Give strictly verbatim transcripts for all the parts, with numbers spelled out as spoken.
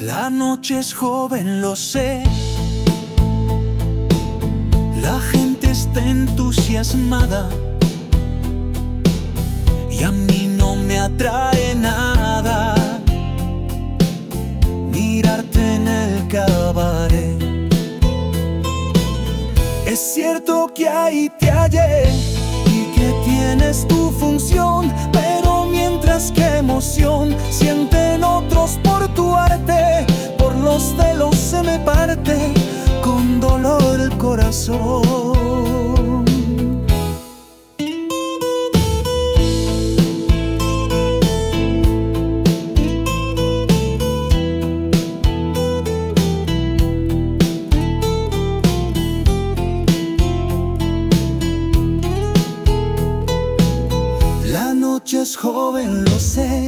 La noche es joven, lo sé. La gente está entusiasmada y a mí no me atrae nada mirarte en el cabaret. Es cierto que ahí te hallé y que tienes tu función, pero mientras que emoción sienten otros por tu arte, por los celos se me parte con dolor el corazón. La noche es joven, lo sé.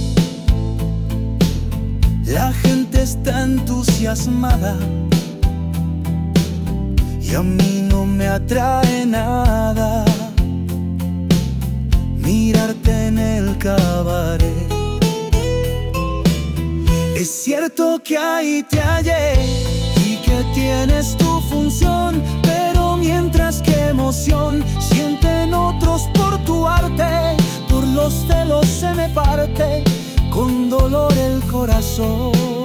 La gente está entusiasmada y a mí no me atrae nada mirarte en el cabaret. Es cierto que ahí te hallé y que tienes tu función, pero mientras que emoción sienten otros por tu arte, por los celos se me parte con dolor el corazón.